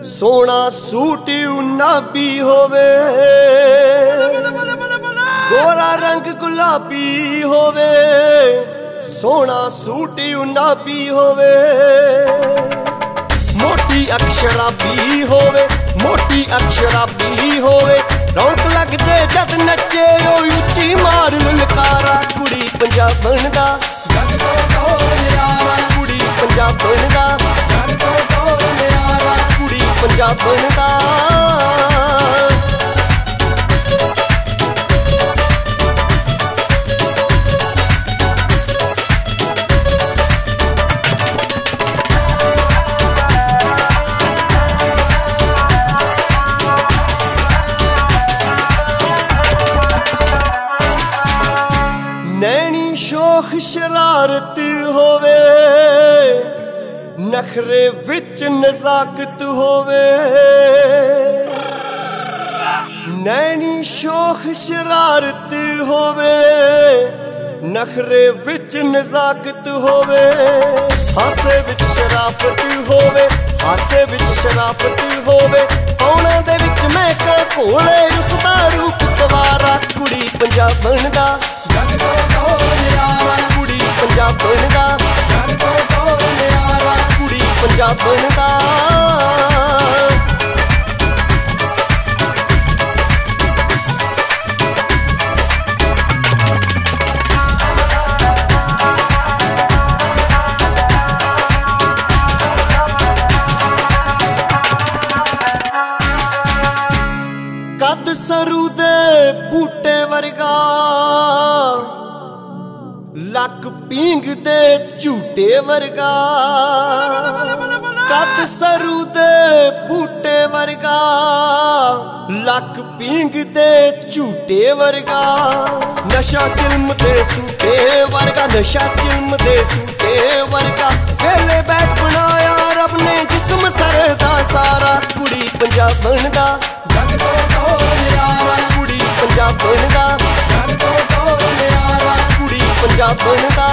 सोना सूट उन्नाबी होवे, गोरा रंग गुलाबी होवे, सोना सूट उन्नाबी होवे, मोटी अक्षराबी होवे, मोटी अक्षराबी होवे, रौनक लग जे जद नचे ओ उच्ची मार ललकारा, कुड़ी पंजाबण दा कुड़ी पंजाबण दा कुड़ी पंजाबण दा। नैनी शोख शरारत होवे, नखरे विच नज़ाकत होवे, नैनी शोख शरारत होवे, नखरे विच नज़ाकत होवे, हासे विच शराफत होवे, हासे विच शराफत होवे, पौना दे विच महका घोले उसदा रूप गवारा, कुड़ी पंजाबण दा कुड़ी पंजाबण दा कुड़ी पंजाबण दा। कद सरू दे बूटे वर्गा, लक पींग दे झूटे वर्गा, कद सरू दे बूटे वर्गा, लक पींग दे झूटे वर्गा, नशा चिल्म दे सूटे वर्गा, नशा चिल्म दे सूटे वर्गा, वेले बैठ बनाया रब ने जिस्म सरदा सारा, कुड़ी पंजाबण दा कुड़ी पंजाबण दा कुड़ी पंजाबण दा।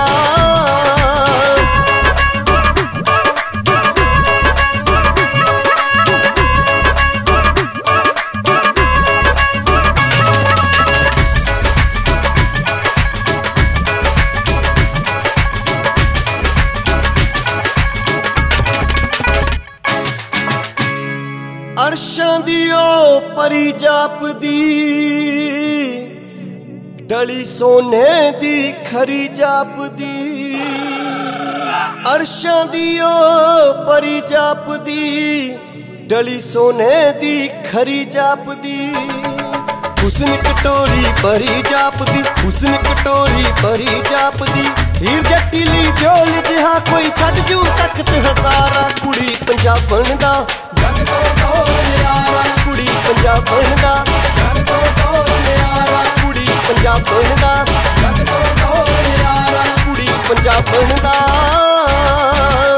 अरशां दी ओ परी जापदी, डली सोने दी खरी जापदी, अरशां दी ओ परी जापदी, डली सोने दी खरी जापदी, हुस्न कटोरी परी जापदी, हुस्न कटोरी परी जापदी, हीर जट्टीली जोल जिहा कोई छड़ जू तख्त हजारा, कुड़ी पंजाबण दा कुड़ी पंजाबण दा कुड़ी पंजाबण दा कुड़ी पंजाबण दा।